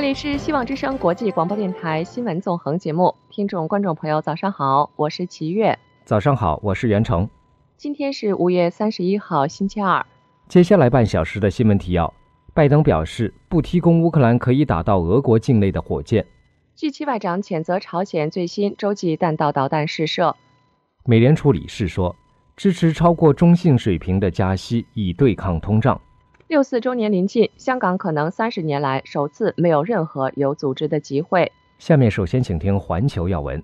这里是希望之声国际广播电台新闻纵横节目，听众观众朋友早上好，我是齐月。 早上好，我是袁成。 今天是5月31号星期二。 接下来半小时的新闻提要：拜登表示不提供乌克兰可以打到俄国境内的火箭。 G7外长谴责朝鲜最新洲际弹道导弹试射。 美联储理事说，支持超过中性水平的加息以对抗通胀。 6·4周年临近，香港可能30年来首次没有任何有组织的集会。 下面首先请听环球要闻。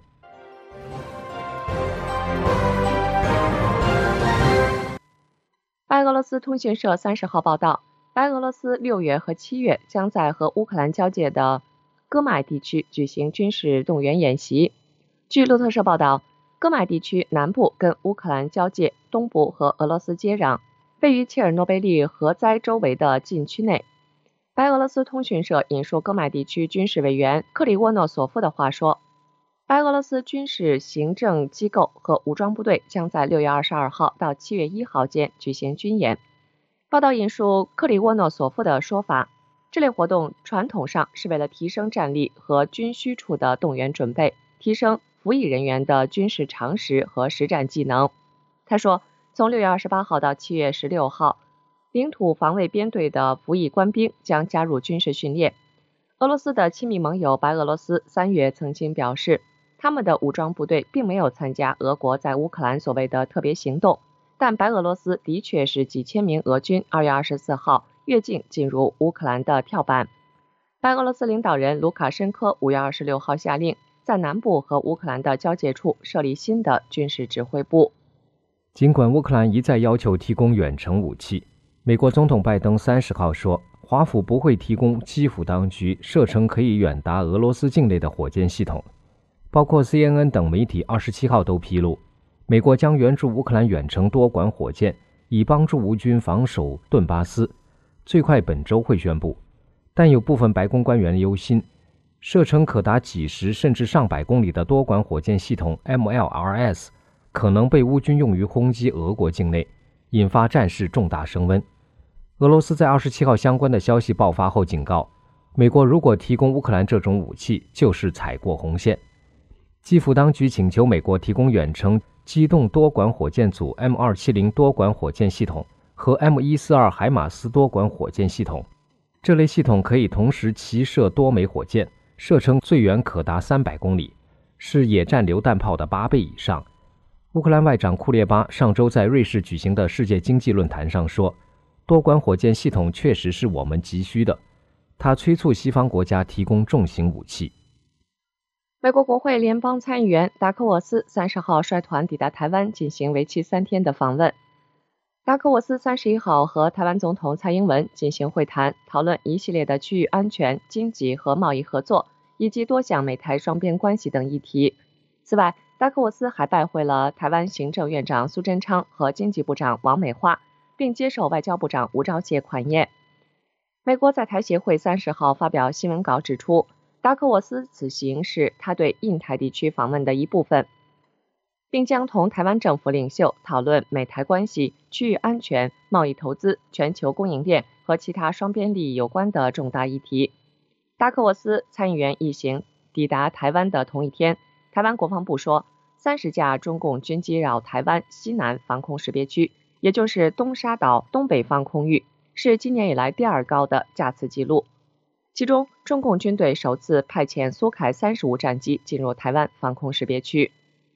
白俄罗斯通讯社30号报道，白俄罗斯6月和7月将在和乌克兰交界的戈麦地区举行军事动员演习。据路透社报道，戈麦地区南部跟乌克兰交界，东部和俄罗斯接壤，位于切尔诺贝利核灾周围的禁区内。白俄罗斯通讯社引述戈麦地区军事委员克里沃诺索夫的话说，白俄罗斯军事行政机构和武装部队将在6月22号到7月1号间举行军演。报道引述克里沃诺索夫的说法，这类活动传统上是为了提升战力和军需处的动员准备，提升服役人员的军事常识和实战技能。他说，从6月28号到7月16号，领土防卫编队的服役官兵将加入军事训练。俄罗斯的亲密盟友白俄罗斯3月曾经表示，他们的武装部队并没有参加俄国在乌克兰所谓的特别行动，但白俄罗斯的确是几千名俄军2月24号越境进入乌克兰的跳板。白俄罗斯领导人卢卡申科5月26号下令，在南部和乌克兰的交界处设立新的军事指挥部。 尽管乌克兰一再要求提供远程武器，美国总统拜登30号说，华府不会提供基辅当局射程可以远达俄罗斯境内的火箭系统。包括 CNN 等媒体27号都披露，美国将援助乌克兰远程多管火箭，以帮助乌军防守顿巴斯，最快本周会宣布。但有部分白宫官员忧心，射程可达几十甚至上百公里的多管火箭系统 MLRS 可能被乌军用于轰击俄国境内，引发战事重大升温。俄罗斯在27号相关的消息爆发后警告，美国如果提供乌克兰这种武器，就是踩过红线。基辅当局请求美国提供远程机动多管火箭组 M270 多管火箭系统和 M142 海马斯多管火箭系统。这类系统可以同时齐射多枚火箭，射程最远可达300公里，是野战榴弹炮的8倍以上。乌克兰外长库列巴上周在瑞士举行的世界经济论坛上说，多管火箭系统确实是我们急需的。他催促西方国家提供重型武器。 美国国会联邦参议员达克沃斯30号率团抵达台湾，进行为期3天的访问。达克沃斯31号和台湾总统蔡英文进行会谈，讨论一系列的区域安全、经济和贸易合作，以及多项美台双边关系等议题。此外，达克沃斯还拜会了台湾行政院长苏贞昌和经济部长王美花，并接受外交部长吴钊燮款宴。美国在台协会30号发表新闻稿指出，达克沃斯此行是他对印太地区访问的一部分，并将同台湾政府领袖讨论美台关系、区域安全、贸易投资、全球供应链和其他双边利益有关的重大议题。达克沃斯参议员一行抵达台湾的同一天，台湾国防部说，30架中共军机扰台湾西南防空识别区，也就是东沙岛东北方空域，是今年以来第2高的架次记录。其中，中共军队首次派遣苏凯35战机进入台湾防空识别区。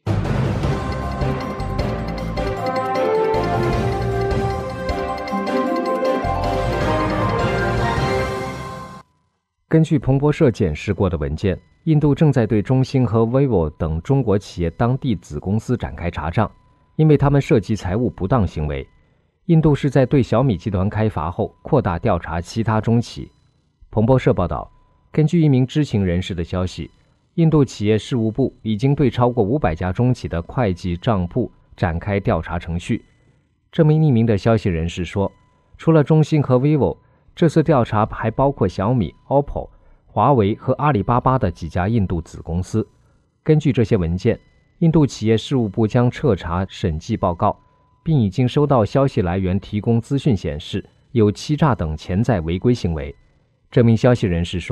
根据彭博社检视过的文件，印度正在对中兴和 vivo 等中国企业当地子公司展开查账，因为他们涉及财务不当行为。印度是在对小米集团开罚后，扩大调查其他中企。彭博社报道，根据一名知情人士的消息，印度企业事务部已经对超过500家中企的会计账簿展开调查程序。这名匿名的消息人士说，除了中兴和 vivo， 这次调查还包括小米、OPPO、华为和阿里巴巴的几家印度子公司。根据这些文件，印度企业事务部将彻查审计报告，并已经收到消息来源提供资讯显示有欺诈等潜在违规行为。这名消息人士说，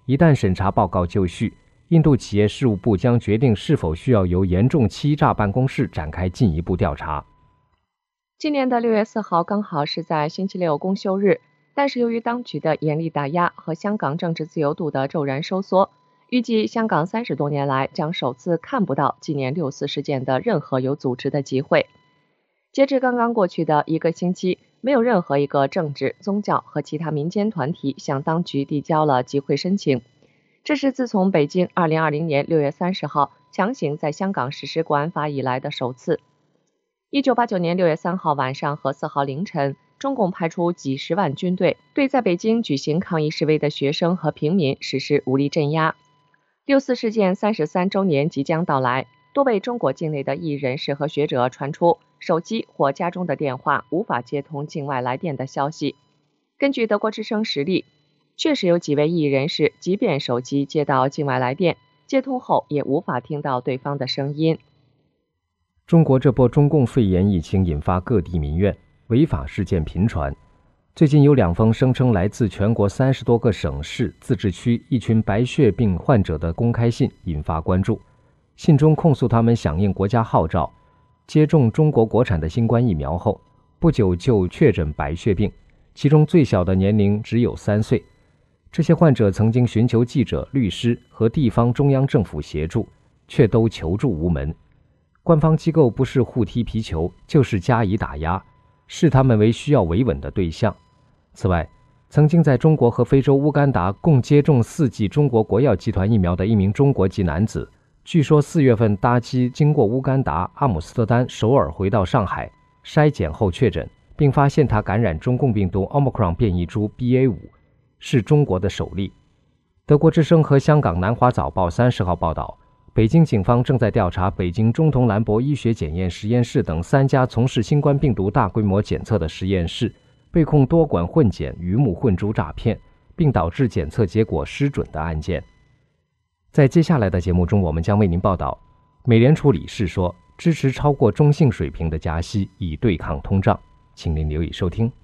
一旦审查报告就绪，印度企业事务部将决定是否需要由严重欺诈办公室展开进一步调查。 今年的6月4号刚好是在星期六公休日，但是由于当局的严厉打压和香港政治自由度的骤然收缩，预计香港30多年来将首次看不到纪念6·4事件的任何有组织的集会。截至刚刚过去的1个星期，没有任何一个政治、宗教和其他民间团体向当局递交了集会申请。这是自从北京2020年6月30号强行在香港实施国安法以来的首次。1989年6月3号晚上和4号凌晨，中共派出几十万军队，对在北京举行抗议示威的学生和平民实施武力镇压。6·4事件33周年即将到来，多位中国境内的异议人士和学者传出手机或家中的电话无法接通境外来电的消息。根据德国之声实例，确实有几位异议人士，即便手机接到境外来电，接通后也无法听到对方的声音。 中国这波中共肺炎疫情引发各地民怨，违法事件频传。最近有2封声称来自全国30多个省市自治区一群白血病患者的公开信引发关注。信中控诉他们响应国家号召，接种中国国产的新冠疫苗后，不久就确诊白血病，其中最小的年龄只有3岁。这些患者曾经寻求记者、律师和地方中央政府协助，却都求助无门。官方机构不是互踢皮球，就是加以打压，视他们为需要维稳的对象。此外，曾经在中国和非洲乌干达共接种4剂中国国药集团疫苗的一名中国籍男子，据说4月份搭机经过乌干达、阿姆斯特丹、首尔回到上海，筛检后确诊，并发现他感染中共病毒 Omicron 变异株 BA.5， 是中国的首例。德国之声和香港南华早报30号报道，北京警方正在调查北京中童兰博医学检验实验室等3家从事新冠病毒大规模检测的实验室，被控多管混检、鱼目混珠诈骗，并导致检测结果失准的案件。在接下来的节目中，我们将为您报道，美联储理事说支持超过中性水平的加息，以对抗通胀。请您留意收听。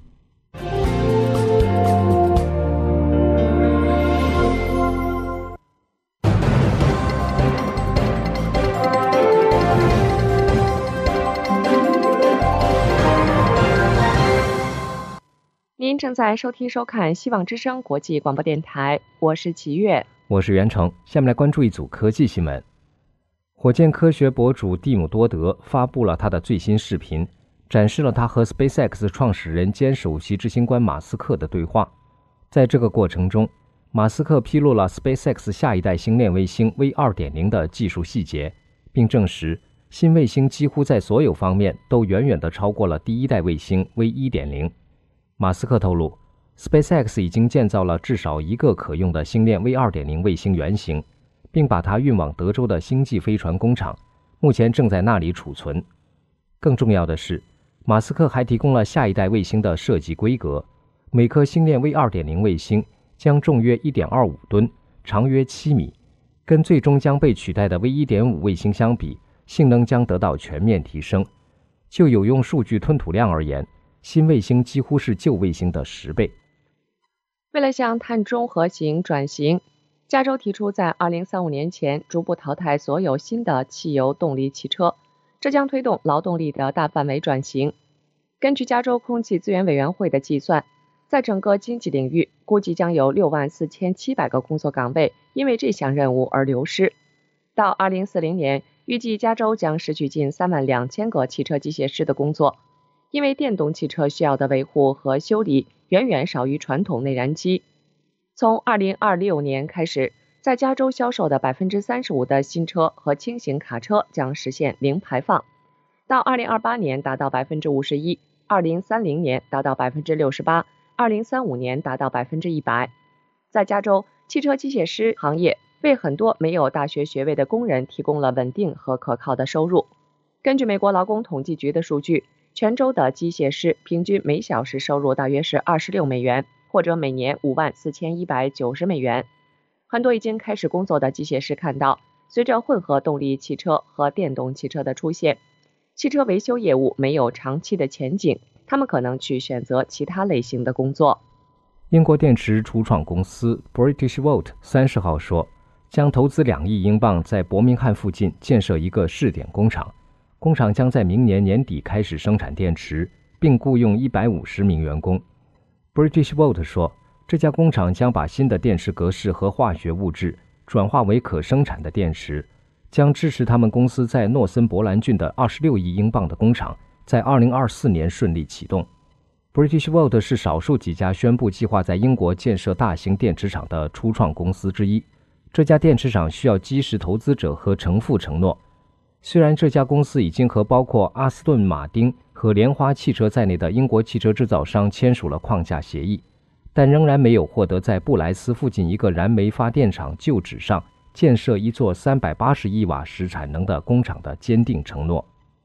您正在收听收看希望之声国际广播电台，我是齐月， 我是袁成。下面来关注一组科技新闻。火箭科学博主蒂姆多德发布了他的最新视频，展示了他和 SpaceX 创始人兼首席执行官马斯克的对话。在这个过程中，马斯克披露了 SpaceX 下一代星链卫星 V2.0 的技术细节，并证实新卫星几乎在所有方面都远远地超过了第一代卫星 V1.0。马斯克透露 ，SpaceX 已经建造了至少1个可用的星链 V2.0 卫星原型，并把它运往德州的星际飞船工厂，目前正在那里储存。更重要的是，马斯克还提供了下一代卫星的设计规格，每颗星链 V2.0 卫星将重约 1.25 吨，长约7米，跟最终将被取代的 V1.5 卫星相比，性能将得到全面提升。就有用数据吞吐量而言，新卫星几乎是旧卫星的10倍。 为了向碳中和型转型，加州提出在2035年前逐步淘汰所有新的汽油动力汽车，这将推动劳动力的大范围转型。根据加州空气资源委员会的计算，在整个经济领域，估计将有64700个工作岗位因为这项任务而流失。到2040年，预计加州将失去近32000个汽车机械师的工作。因为电动汽车需要的维护和修理远远少于传统内燃机。从2026年开始，在加州销售的 35% 的新车和轻型卡车将实现零排放，到2028年达到 51%， 2030年达到 68%， 2035年达到 100%。 在加州，汽车机械师行业为很多没有大学学位的工人提供了稳定和可靠的收入。根据美国劳工统计局的数据，全州的机械师平均每小时收入大约是26美元，或者每年54190美元。很多已经开始工作的机械师看到，随着混合动力汽车和电动汽车的出现，汽车维修业务没有长期的前景，他们可能去选择其他类型的工作。 英国电池初创公司 Britishvolt 30号说，将投资2亿英镑在伯明翰附近建设一个试点工厂，工厂将在明年年底开始生产电池，并雇用150名员工。Britishvolt 说，这家工厂将把新的电池格式和化学物质转化为可生产的电池，将支持他们公司在诺森伯兰郡的26亿英镑的工厂在2024年顺利启动。Britishvolt 是少数几家宣布计划在英国建设大型电池厂的初创公司之一。这家电池厂需要基石投资者和承付承诺。虽然这家公司已经和包括阿斯顿马丁和莲花汽车在内的英国汽车制造商签署了框架协议，但仍然没有获得在布莱斯附近一个燃煤发电厂旧址上建设一座380亿瓦时产能的工厂的坚定承诺。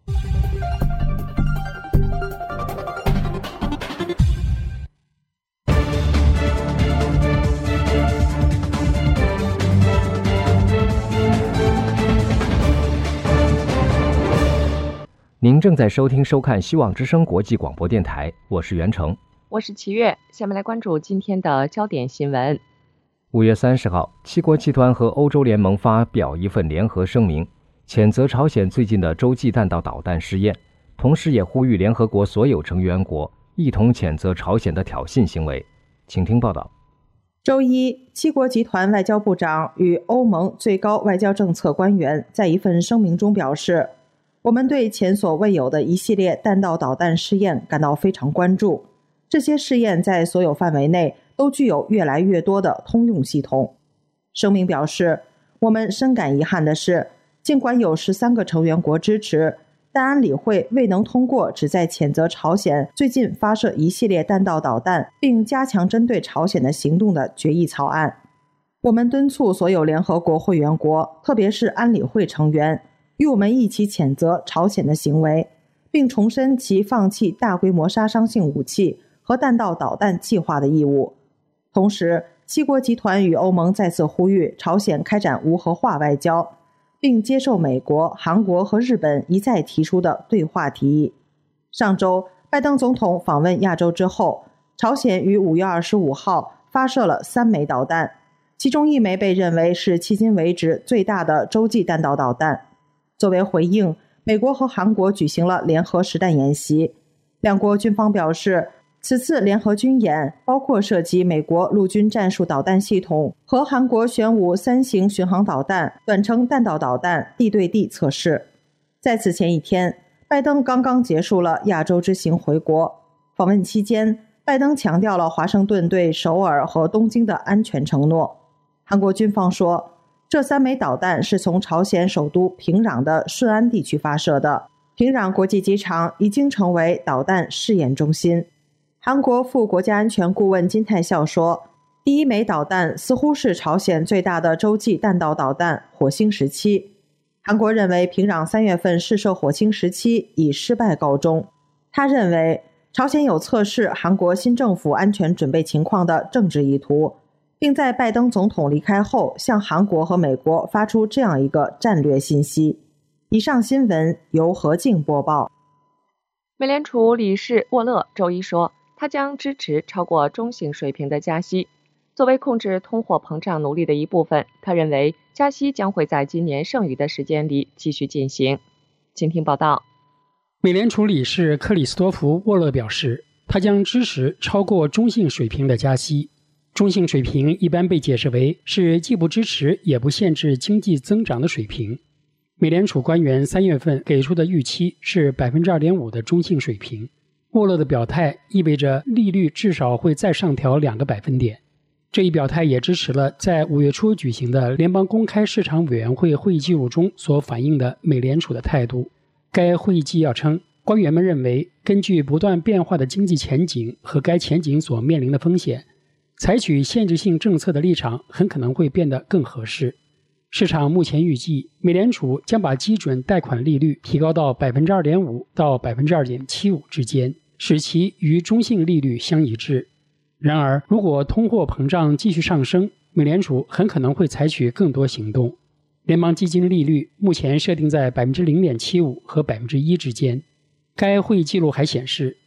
您正在收看希望之声国际广播电台，我是袁成， 我是齐月。下面来关注今天的焦点新闻。 5月30号，七国集团和欧洲联盟发表一份联合声明，谴责朝鲜最近的洲际弹道导弹试验，同时也呼吁联合国所有成员国一同谴责朝鲜的挑衅行为。请听报道。 周一，七国集团外交部长与欧盟最高外交政策官员在一份声明中表示，我们对前所未有的一系列弹道导弹试验感到非常关注。这些试验在所有范围内都具有越来越多的通用系统。声明表示，我们深感遗憾的是，尽管有13个成员国支持，但安理会未能通过旨在谴责朝鲜最近发射一系列弹道导弹并加强针对朝鲜的行动的决议草案。我们敦促所有联合国会员国，特别是安理会成员，与我们一起谴责朝鲜的行为，并重申其放弃大规模杀伤性武器和弹道导弹计划的义务。同时，七国集团与欧盟再次呼吁朝鲜开展无核化外交，并接受美国、韩国和日本一再提出的对话提议。上周，拜登总统访问亚洲之后，朝鲜于5月25号发射了3枚导弹，其中1枚被认为是迄今为止最大的洲际弹道导弹。作为回应，美国和韩国举行了联合实弹演习。两国军方表示，此次联合军演包括涉及美国陆军战术导弹系统和韩国玄武3型巡航导弹、短程弹道导弹地对地测试。在此前一天，拜登刚刚结束了亚洲之行回国。访问期间，拜登强调了华盛顿对首尔和东京的安全承诺。韩国军方说，这3枚导弹是从朝鲜首都平壤的顺安地区发射的。平壤国际机场已经成为导弹试验中心。韩国副国家安全顾问金泰孝说，第1枚导弹似乎是朝鲜最大的洲际弹道导弹火星17。韩国认为平壤3月份试射火星17以失败告终。他认为朝鲜有测试韩国新政府安全准备情况的政治意图，并在拜登总统离开后向韩国和美国发出这样一个战略信息。以上新闻由何静播报。 美联储理事沃勒周一说，他将支持超过中性水平的加息，作为控制通货膨胀努力的一部分。他认为加息将会在今年剩余的时间里继续进行。请听报道。 美联储理事克里斯多弗·沃勒表示，他将支持超过中性水平的加息。中性水平一般被解释为是既不支持也不限制经济增长的水平。美联储官员3月份给出的预期是 2.5% 的中性水平。沃勒的表态意味着利率至少会再上调2个百分点。这一表态也支持了在5月初举行的联邦公开市场委员会会议记录中所反映的美联储的态度。该会议纪要称，官员们认为，根据不断变化的经济前景和该前景所面临的风险，采取限制性政策的立场很可能会变得更合适。市场目前预计，美联储将把基准贷款利率提高到 2.5% 到 2.75% 之间，使其与中性利率相一致。然而，如果通货膨胀继续上升，美联储很可能会采取更多行动。联邦基金利率目前设定在 0.75% 和 1% 之间。该会议记录还显示，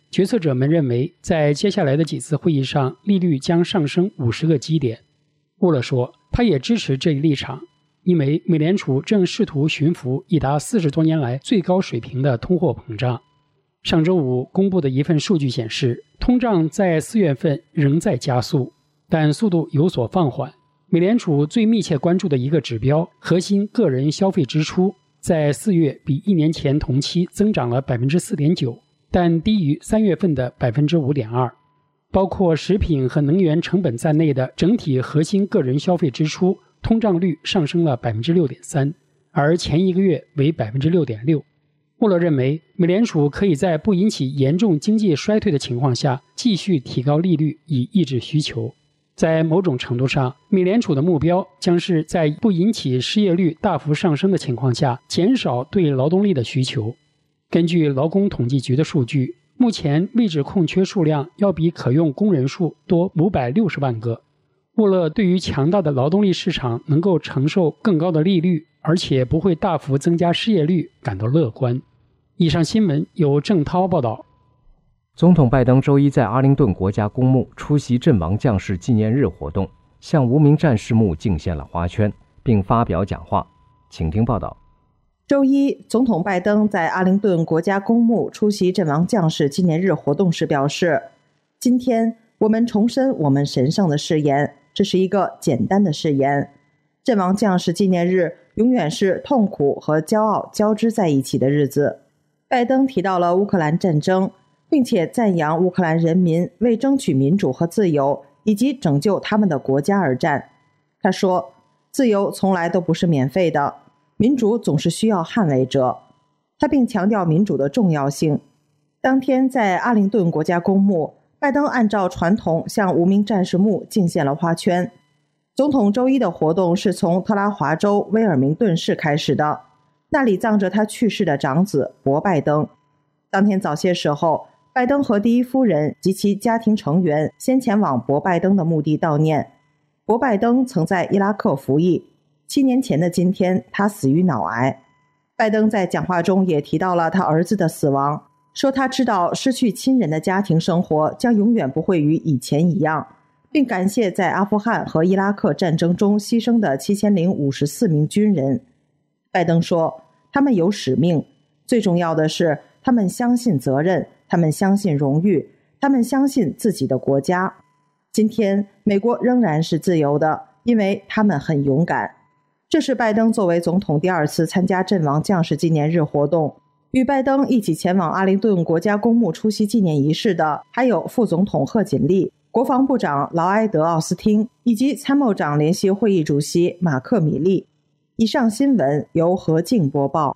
决策者们认为，在接下来的几次会议上，利率将上升50个基点。沃勒说，他也支持这一立场，因为美联储正试图驯服已达40多年来最高水平的通货膨胀。上周五公布的一份数据显示，通胀在4月份仍在加速，但速度有所放缓。美联储最密切关注的一个指标，核心个人消费支出，在4月比1年前同期增长了 4.9%， 但低于3月份的 5.2%。包括食品和能源成本在内的整体核心个人消费支出通胀率上升了 6.3%， 而前一个月为 6.6%。 沃勒认为，美联储可以在不引起严重经济衰退的情况下继续提高利率以抑制需求。在某种程度上，美联储的目标将是在不引起失业率大幅上升的情况下减少对劳动力的需求。根据劳工统计局的数据，目前位置空缺数量要比可用工人数多560万个。沃勒对于强大的劳动力市场能够承受更高的利率，而且不会大幅增加失业率感到乐观。以上新闻由郑涛报道。 总统拜登周一在阿灵顿国家公墓出席阵亡将士纪念日活动，向无名战士墓敬献了花圈，并发表讲话。请听报道。 周一，总统拜登在阿灵顿国家公墓出席阵亡将士纪念日活动时表示，今天我们重申我们神圣的誓言，这是一个简单的誓言。阵亡将士纪念日永远是痛苦和骄傲交织在一起的日子。拜登提到了乌克兰战争，并且赞扬乌克兰人民为争取民主和自由以及拯救他们的国家而战。他说，自由从来都不是免费的，民主总是需要捍卫者。他并强调民主的重要性。当天在阿灵顿国家公墓，拜登按照传统向无名战士墓敬献了花圈。总统周一的活动是从特拉华州威尔明顿市开始的，那里葬着他去世的长子博拜登。当天早些时候，拜登和第一夫人及其家庭成员先前往博拜登的墓地悼念。博拜登曾在伊拉克服役，7年前的今天他死于脑癌。拜登在讲话中也提到了他儿子的死亡，说他知道失去亲人的家庭生活将永远不会与以前一样，并感谢在阿富汗和伊拉克战争中牺牲的7054名军人。拜登说，他们有使命，最重要的是他们相信责任，他们相信荣誉，他们相信自己的国家。今天美国仍然是自由的，因为他们很勇敢。这是拜登作为总统第2次参加阵亡将士纪念日活动。与拜登一起前往阿灵顿国家公墓出席纪念仪式的还有副总统贺锦丽、国防部长劳埃德·奥斯汀以及参谋长联席会议主席马克·米利。以上新闻由何静播报。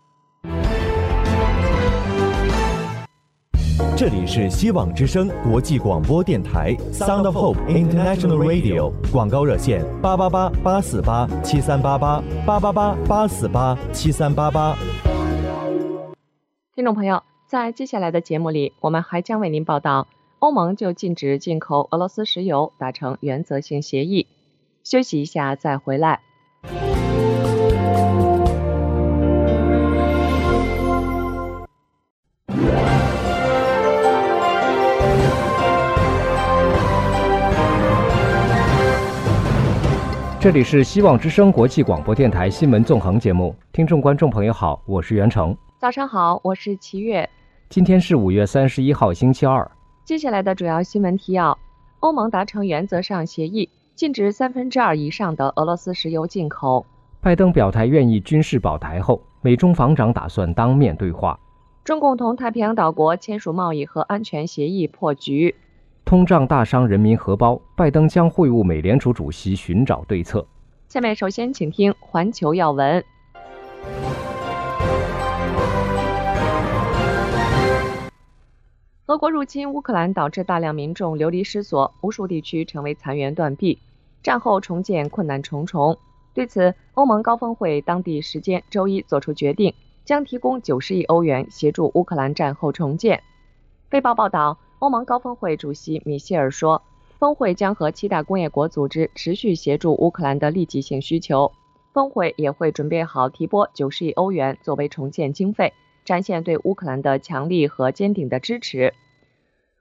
这里是希望之声国际广播电台 Sound of Hope International Radio， 广告热线888-848-7388 888-848-7388。 听众朋友，在接下来的节目里，我们还将为您报道，欧盟就禁止进口俄罗斯石油达成原则性协议。休息一下再回来。 这里是希望之声国际广播电台新闻纵横节目，听众观众朋友好，我是袁成。 早上好，我是齐月。 今天是5月31号星期二。 接下来的主要新闻提要：欧盟达成原则上协议，禁止2/3以上的俄罗斯石油进口。 拜登表态愿意军事保台后，美中防长打算当面对话。 中共同太平洋岛国签署贸易和安全协议破局。 通胀大伤人民荷包，拜登将会晤美联储主席寻找对策。 下面首先请听环球要闻。俄国入侵乌克兰导致大量民众流离失所，无数地区成为残垣断壁，战后重建困难重重。对此，欧盟高峰会当地时间周一作出决定，将提供90亿欧元协助乌克兰战后重建。飞报报道，欧盟高峰会主席米歇尔说，峰会将和7大工业国组织持续协助乌克兰的立即性需求。峰会也会准备好提拨90亿欧元作为重建经费，展现对乌克兰的强力和坚定的支持。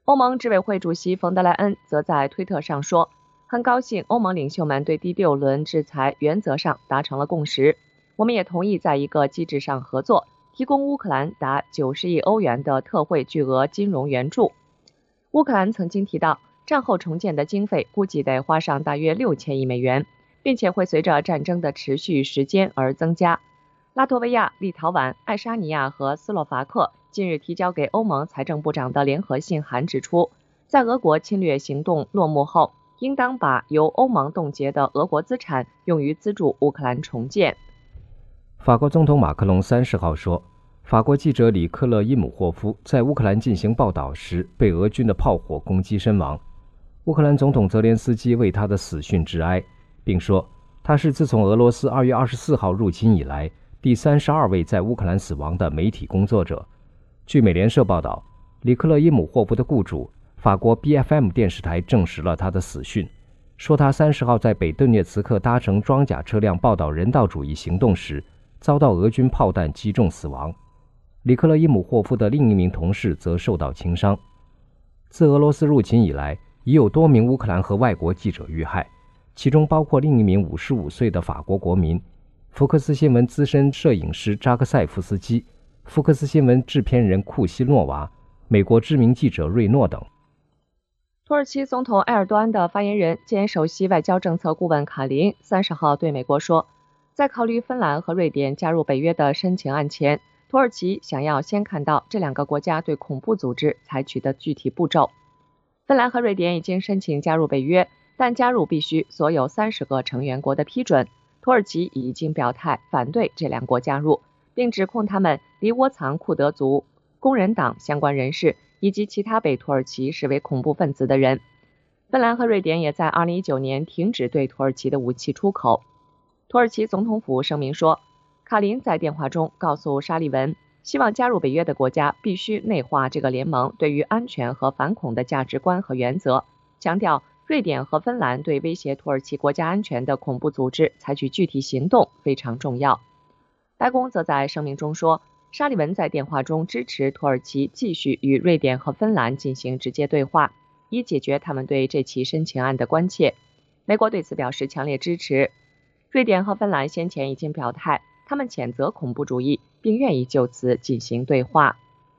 欧盟执委会主席冯德莱恩则在推特上说，很高兴欧盟领袖们对第6轮制裁原则上达成了共识，我们也同意在一个机制上合作，提供乌克兰达90亿欧元的特惠巨额金融援助。乌克兰曾经提到，战后重建的经费估计得花上大约6000亿美元，并且会随着战争的持续时间而增加。拉脱维亚、立陶宛、爱沙尼亚和斯洛伐克近日提交给欧盟财政部长的联合信函指出，在俄国侵略行动落幕后，应当把由欧盟冻结的俄国资产用于资助乌克兰重建。 法国总统马克龙30号说，法国记者里克勒伊姆霍夫在乌克兰进行报道时被俄军的炮火攻击身亡。乌克兰总统泽连斯基为他的死讯致哀，并说他是自从俄罗斯2月24号入侵以来第32位在乌克兰死亡的媒体工作者。据美联社报道，里克勒伊姆霍夫的雇主法国 BFM 电视台证实了他的死讯，说他30号在北顿涅茨克搭乘装甲车辆报道人道主义行动时遭到俄军炮弹击中死亡。里克勒伊姆霍夫的另一名同事则受到轻伤。自俄罗斯入侵以来，已有多名乌克兰和外国记者遇害，其中包括另一名55岁的法国国民，福克斯新闻资深摄影师扎克塞夫斯基，福克斯新闻制片人库西诺娃，美国知名记者瑞诺等。 土耳其总统埃尔多安的发言人兼首席外交政策顾问卡林30号对美国说，在考虑芬兰和瑞典加入北约的申请案前，土耳其想要先看到这2个国家对恐怖组织采取的具体步骤。芬兰和瑞典已经申请加入北约，但加入必须所有30个成员国的批准。土耳其已经表态反对这2国加入，并指控他们离窝藏库德族工人党相关人士以及其他被土耳其视为恐怖分子的人。芬兰和瑞典也在2019年停止对土耳其的武器出口。土耳其总统府声明说，卡林在电话中告诉沙利文，希望加入北约的国家必须内化这个联盟对于安全和反恐的价值观和原则，强调瑞典和芬兰对威胁土耳其国家安全的恐怖组织采取具体行动非常重要。白宫则在声明中说，沙利文在电话中支持土耳其继续与瑞典和芬兰进行直接对话，以解决他们对这起申请案的关切。美国对此表示强烈支持。瑞典和芬兰先前已经表态，他们谴责恐怖主义，并愿意就此进行对话。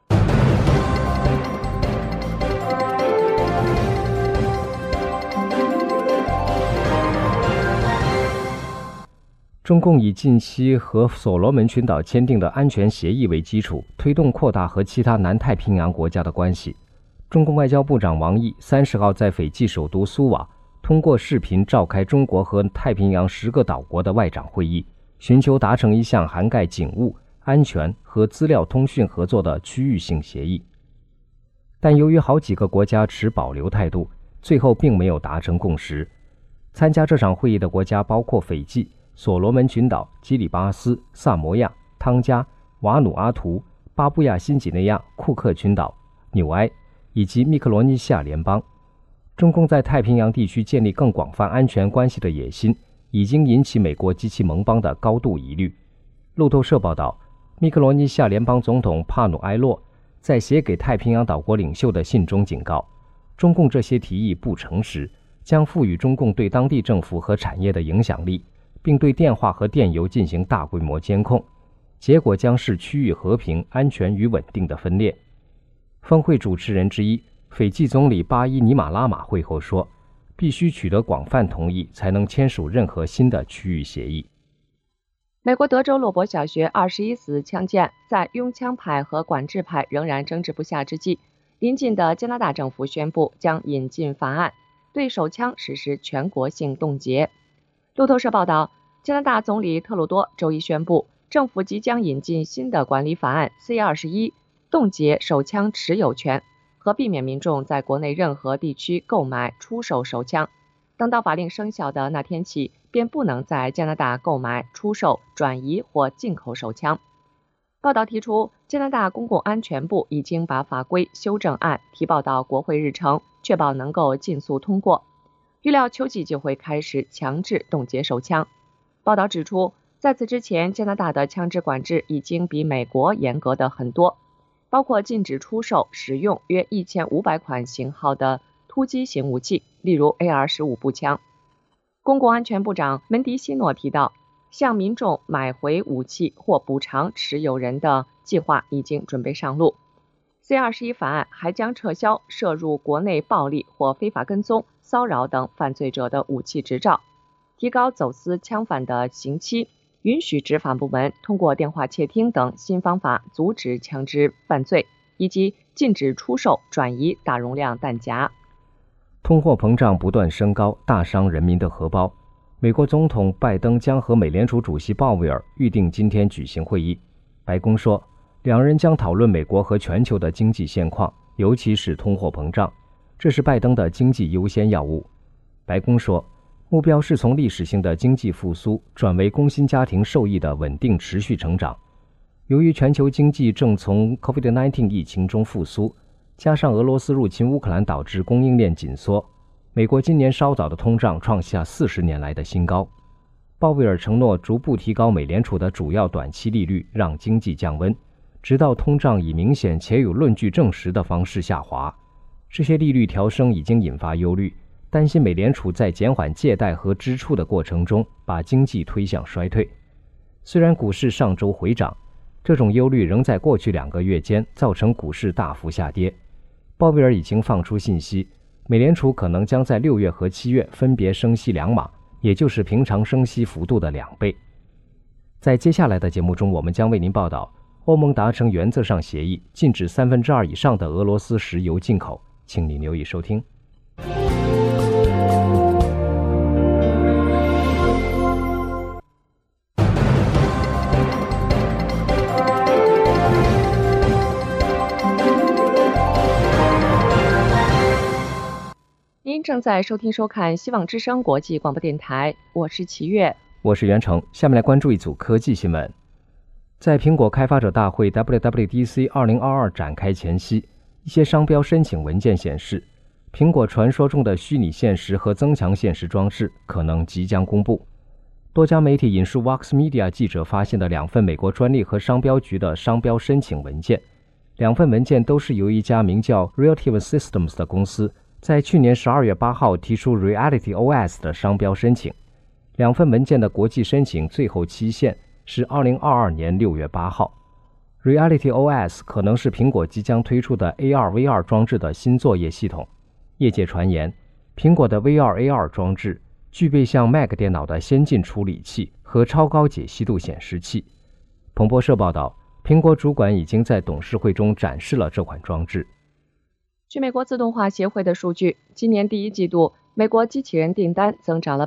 中共以近期和所罗门群岛签订的安全协议为基础，推动扩大和其他南太平洋国家的关系。中共外交部长王毅30号在斐济首都苏瓦通过视频召开中国和太平洋10个岛国的外长会议，寻求达成一项涵盖警务、安全和资料通讯合作的区域性协议。但由于好几个国家持保留态度，最后并没有达成共识。参加这场会议的国家包括斐济、所罗门群岛、基里巴斯、萨摩亚、汤加、瓦努阿图、巴布亚新几内亚、库克群岛、纽埃以及密克罗尼西亚联邦。中共在太平洋地区建立更广泛安全关系的野心，已经引起美国及其盟邦的高度疑虑。路透社报道，密克罗尼西亚联邦总统帕努埃洛在写给太平洋岛国领袖的信中警告，中共这些提议不诚实，将赋予中共对当地政府和产业的影响力，并对电话和电邮进行大规模监控，结果将是区域和平、安全与稳定的分裂。峰会主持人之一斐济总理巴伊尼马拉玛会后说，必须取得广泛同意才能签署任何新的区域协议。 美国德州洛伯小学21死枪击案在拥枪派和管制派仍然争执不下之际，临近的加拿大政府宣布将引进法案，对手枪实施全国性冻结。路透社报道，加拿大总理特鲁多周一宣布，政府即将引进新的管理法案 C21， 冻结手枪持有权和避免民众在国内任何地区购买、出售手枪。等到法令生效的那天起，便不能在加拿大购买、出售、转移或进口手枪。报道提出，加拿大公共安全部已经把法规修正案提报到国会日程，确保能够尽速通过。预料秋季就会开始强制冻结手枪。报道指出，在此之前，加拿大的枪支管制已经比美国严格的很多。 包括禁止出售、使用约1500款型号的突击型武器，例如 AR-15 步枪。公共安全部长门迪西诺提到，向民众买回武器或补偿持有人的计划已经准备上路。C-21法案还将撤销涉入国内暴力或非法跟踪、骚扰等犯罪者的武器执照，提高走私枪贩的刑期，允许执法部门通过电话窃听等新方法阻止枪支犯罪，以及禁止出售、转移大容量弹夹。 通货膨胀不断升高，大伤人民的荷包。美国总统拜登将和美联储主席鲍威尔预定今天举行会议。白宫说，两人将讨论美国和全球的经济现况，尤其是通货膨胀，这是拜登的经济优先要务。白宫说，目标是从历史性的经济复苏转为工薪家庭受益的稳定持续成长。由于全球经济正从 COVID-19 疫情中复苏，加上俄罗斯入侵乌克兰导致供应链紧缩，美国今年稍早的通胀创下40年来的新高。鲍威尔承诺逐步提高美联储的主要短期利率，让经济降温，直到通胀以明显且有论据证实的方式下滑。这些利率调升已经引发忧虑，担心美联储在减缓借贷和支出的过程中把经济推向衰退。虽然股市上周回涨，这种忧虑仍在过去2个月间造成股市大幅下跌。鲍威尔已经放出信息，美联储可能将在6月和7月分别升息2码，也就是平常升息幅度的2倍。在接下来的节目中，我们将为您报道欧盟达成原则上协议，禁止2/3以上的俄罗斯石油进口，请您留意收听。 您正在收听收看希望之声国际广播电台，我是齐越， 我是袁成。下面来关注一组科技新闻。在苹果开发者大会 WWDC 2022展开前夕，一些商标申请文件显示，苹果传说中的虚拟现实和增强现实装置可能即将公布。多家媒体引述 Vox Media 记者发现的2份美国专利和商标局的商标申请文件，2份文件都是由一家名叫 Relative Systems 的公司在去年12月8号提出 Reality OS 的商标申请。2份文件的国际申请最后期限是2022年6月8号。Reality OS 可能是苹果即将推出的 AR/VR 装置的新作业系统。业界传言，苹果的 VR/AR 装置具备像 Mac 电脑的先进处理器和超高解析度显示器。彭博社报道，苹果主管已经在董事会中展示了这款装置。 据美国自动化协会的数据，今年第一季度美国机器人订单增长了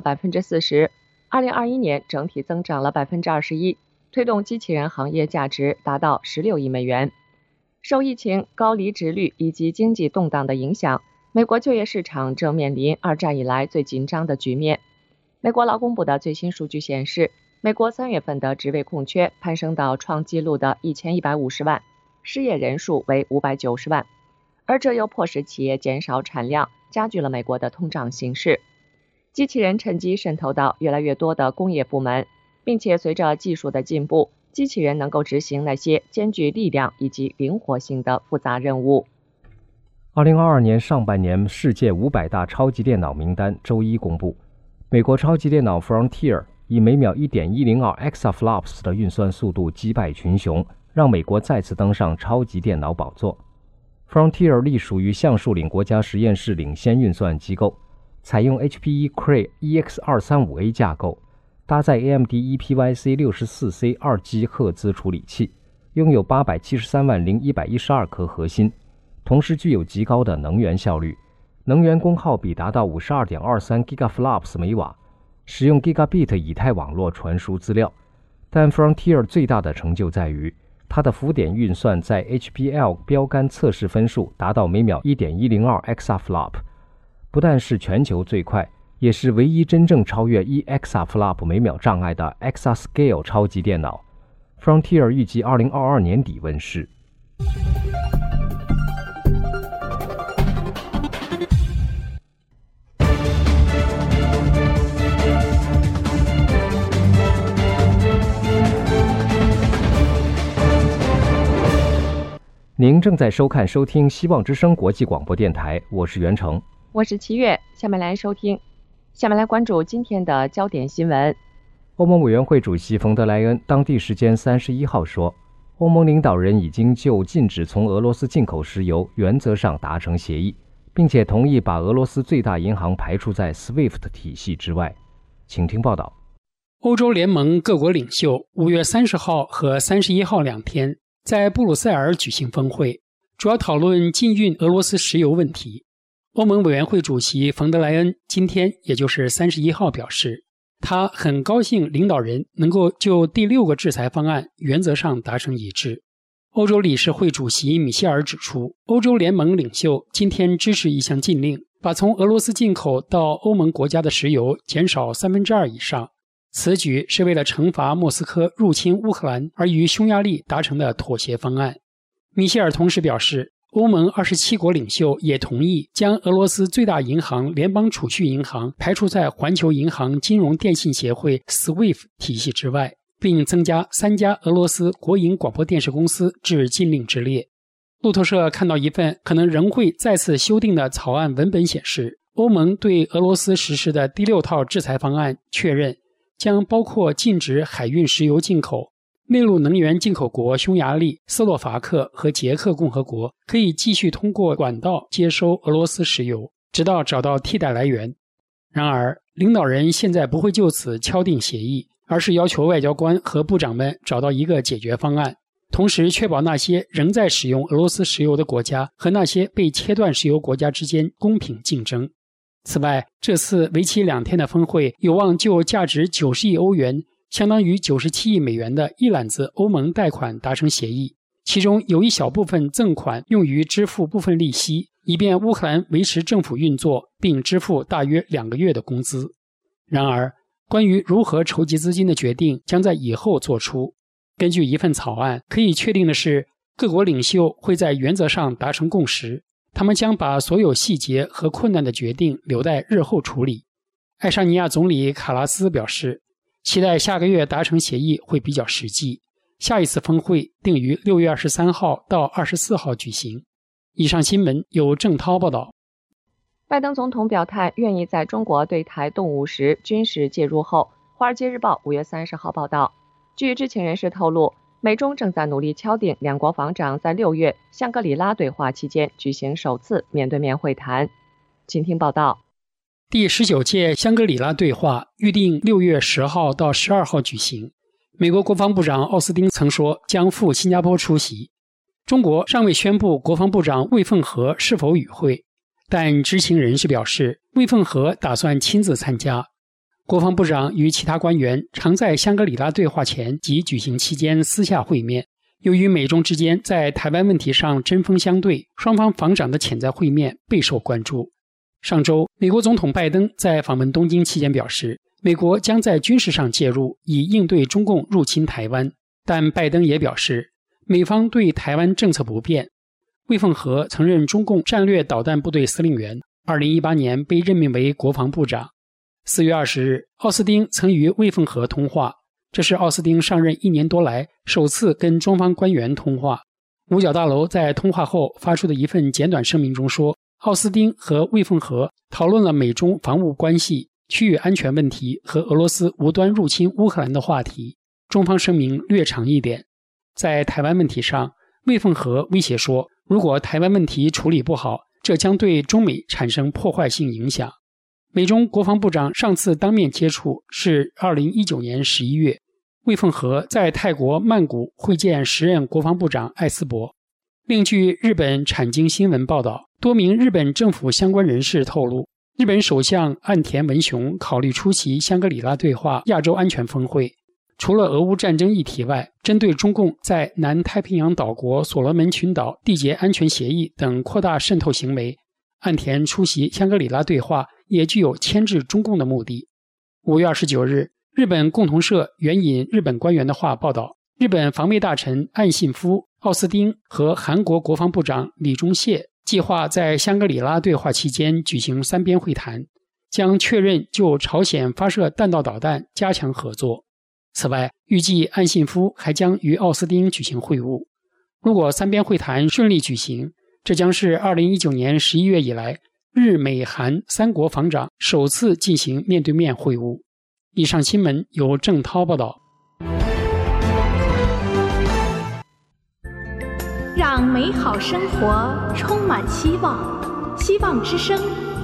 40%，2021 年整体增长了 21%， 推动机器人行业价值达到16亿美元。受疫情、高离职率以及经济动荡的影响，美国就业市场正面临2战以来最紧张的局面。美国劳工部的最新数据显示，美国3月份的职位空缺攀升到创纪录的1150万，失业人数为590万。而这又迫使企业减少产量，加剧了美国的通胀形势。机器人趁机渗透到越来越多的工业部门，并且随着技术的进步，机器人能够执行那些兼具力量以及灵活性的复杂任务。 2022年上半年世界500大超级电脑名单周一公布，美国超级电脑 Frontier 以每秒 1.102 exaflops 的运算速度击败群雄，让美国再次登上超级电脑宝座。Frontier 隶属于橡树岭国家实验室领先运算机构，采用 HPE Cray EX235A 架构，搭载 AMD EPYC 64C 2G 赫兹处理器，拥有8730112颗核心，同时具有极高的能源效率，能源功耗比达到 52.23 gigaflops 每瓦，使用 Gigabit 以太网络传输资料。但 Frontier 最大的成就在于它的浮点运算在 HPL 标杆测试分数达到每秒 1.102 exaflop， 不但是全球最快，也是唯一真正超越1 exaflop 每秒障碍的 Exascale 超级电脑。Frontier 预计2022年底问世。 您正在收听希望之声国际广播电台，我是袁成， 我是齐月。下面来关注今天的焦点新闻。 欧盟委员会主席冯德莱恩当地时间31号说，欧盟领导人已经就禁止从俄罗斯进口石油原则上达成协议，并且同意把俄罗斯最大银行排除在 SWIFT 体系之外。请听报道。 欧洲联盟各国领袖5月30号和31号2天在布鲁塞尔举行峰会，主要讨论禁运俄罗斯石油问题。欧盟委员会主席冯德莱恩今天也就是31号表示，他很高兴领导人能够就第6个制裁方案原则上达成一致。欧洲理事会主席米歇尔指出，欧洲联盟领袖今天支持一项禁令，把从俄罗斯进口到欧盟国家的石油减少2/3以上。此举是为了惩罚莫斯科入侵乌克兰而与匈牙利达成的妥协方案。米歇尔同时表示，欧盟27国领袖也同意将俄罗斯最大银行联邦储蓄银行排除在环球银行金融电信协会 SWIFT 体系之外，并增加3家俄罗斯国营广播电视公司至禁令之列。路透社看到一份可能仍会再次修订的草案文本显示，欧盟对俄罗斯实施的第6套制裁方案确认将包括禁止海运石油进口，内陆能源进口国匈牙利、斯洛伐克和捷克共和国可以继续通过管道接收俄罗斯石油，直到找到替代来源。然而，领导人现在不会就此敲定协议，而是要求外交官和部长们找到一个解决方案，同时确保那些仍在使用俄罗斯石油的国家和那些被切断石油国家之间公平竞争。此外，这次为期2天的峰会有望就价值90亿欧元，相当于97亿美元的一揽子欧盟贷款达成协议，其中有一小部分赠款用于支付部分利息，以便乌克兰维持政府运作并支付大约2个月的工资。然而，关于如何筹集资金的决定将在以后做出。根据一份草案，可以确定的是，各国领袖会在原则上达成共识，他们将把所有细节和困难的决定留待日后处理。爱沙尼亚总理卡拉斯表示，期待下个月达成协议会比较实际。下一次峰会定于6月23号到24号举行。以上新闻由郑涛报道。 拜登总统表态愿意在中国对台动武时军事介入后，《华尔街日报》5月30号报道，据知情人士透露，美中正在努力敲定两国防长在6月香格里拉对话期间举行首次面对面会谈。请听报道。 第19届香格里拉对话预定6月10号到12号举行。美国国防部长奥斯汀曾说将赴新加坡出席。中国尚未宣布国防部长魏凤和是否与会，但知情人士表示，魏凤和打算亲自参加。国防部长与其他官员常在香格里拉对话前及举行期间私下会面。由于美中之间在台湾问题上针锋相对，双方防长的潜在会面备受关注。上周，美国总统拜登在访问东京期间表示，美国将在军事上介入，以应对中共入侵台湾。但拜登也表示，美方对台湾政策不变。魏凤和曾任中共战略导弹部队司令员，2018年被任命为国防部长。4月20日，奥斯汀曾与魏凤和通话，这是奥斯汀上任1年多来首次跟中方官员通话。五角大楼在通话后发出的一份简短声明中说，奥斯汀和魏凤和讨论了美中防务关系、区域安全问题和俄罗斯无端入侵乌克兰的话题。中方声明略长一点。在台湾问题上，魏凤和威胁说，如果台湾问题处理不好，这将对中美产生破坏性影响。美中国防部长上次当面接触是2019年11月，魏凤和在泰国曼谷会见时任国防部长艾斯伯。另据日本产经新闻报道，多名日本政府相关人士透露，日本首相岸田文雄考虑出席香格里拉对话亚洲安全峰会。除了俄乌战争议题外，针对中共在南太平洋岛国所罗门群岛缔结安全协议等扩大渗透行为，岸田出席香格里拉对话也具有牵制中共的目的。5月29日，日本共同社援引日本官员的话报道，日本防卫大臣岸信夫、奥斯汀和韩国国防部长李钟燮计划在香格里拉对话期间举行3边会谈，将确认就朝鲜发射弹道导弹加强合作。此外，预计岸信夫还将与奥斯汀举行会晤。 如果三边会谈顺利举行，这将是2019年11月以来日美韩三国防长首次进行面对面会晤。以上新闻由郑涛报道。 让美好生活充满希望，希望之声。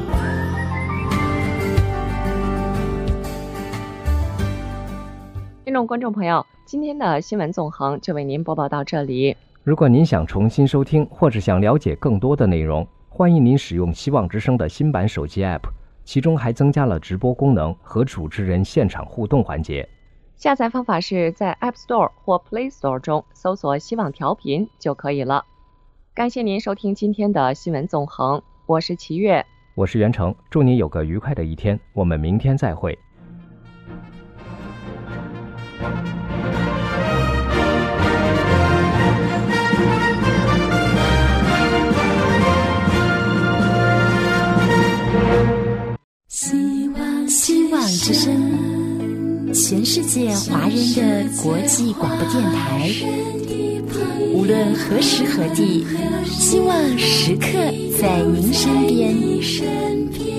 听众观众朋友，今天的新闻纵横就为您播报到这里。 如果您想重新收听或者想了解更多的内容，欢迎您使用希望之声的新版手机 App， 其中还增加了直播功能和主持人现场互动环节。 下载方法是在 App Store 或 Play Store 中搜索希望调频就可以了。感谢您收听今天的新闻纵横，我是齐月， 我是袁成，祝你有个愉快的一天，我们明天再会。 希望之声，全世界华人的国际广播电台。无论何时何地，希望时刻在您身边。